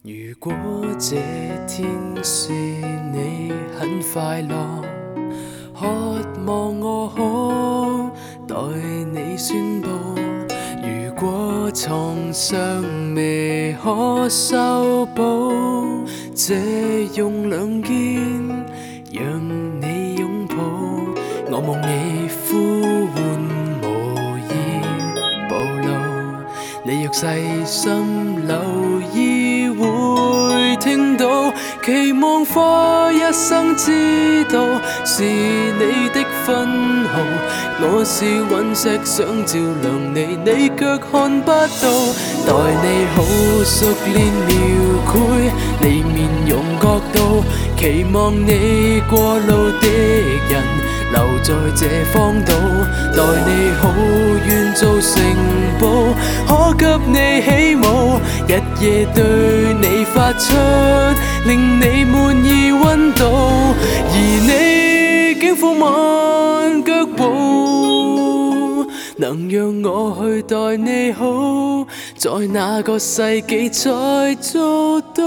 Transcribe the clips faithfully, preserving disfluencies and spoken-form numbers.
如果這天是你很快樂，渴望我可代你宣佈。如果創傷未可修補，這用兩肩讓你擁抱。我望你呼喚無意暴露，你若細心留意會聽到，期望花一生知道是你的分毫。我是隕石想照亮你，你卻看不到。待你好熟練描繪你面容角度，期望你過路的人留在這荒島。待你好願做城堡，可給你起舞，日夜對你發出令你滿意溫度。而你竟放慢腳步，能讓我去待你好，在哪個世紀才做到？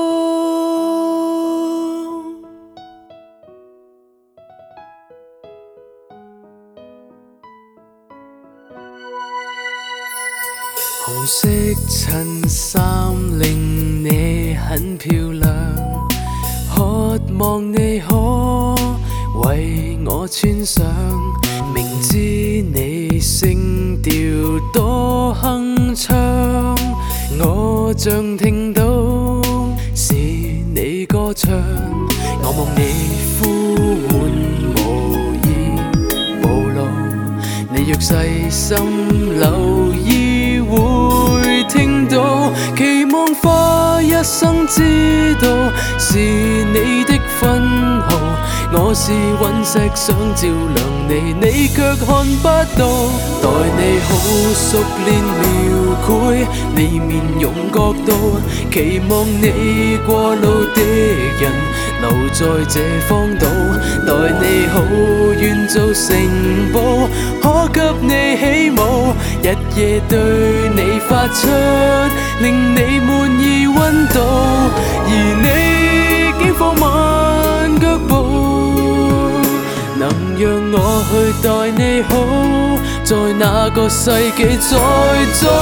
紅色襯衫令你很漂亮，渴望你可為我穿上。明知你聲調多鏗鏘，我像聽到是你歌唱。我望你呼喚無意暴露，你若細心留意會聽到，期望花一生知道是你的分毫。我是隕石想照亮你，你卻看不到。待你好熟練描繪你面容角度，期望你過路的人留在這荒島。待你好願做城堡，可給你起舞，日夜對你發出令你滿意溫度。而你竟放慢腳步，能讓我去待你好，在哪個世紀才做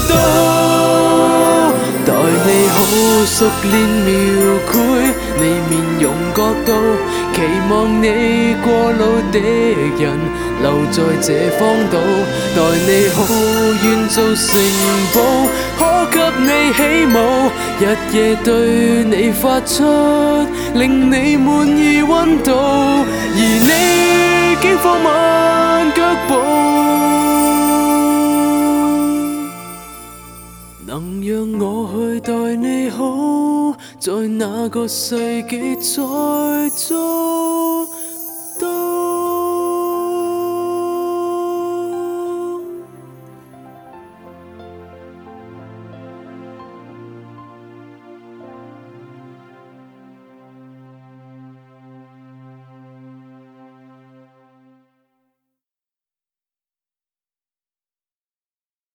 到？待你好熟練描繪你面容角度，期望你過路的人留在這荒島。待你好願做城堡，可給你起舞，日夜對你發出令你滿意溫度。而你竟放慢腳步，能讓我去待你好，在哪個世紀才做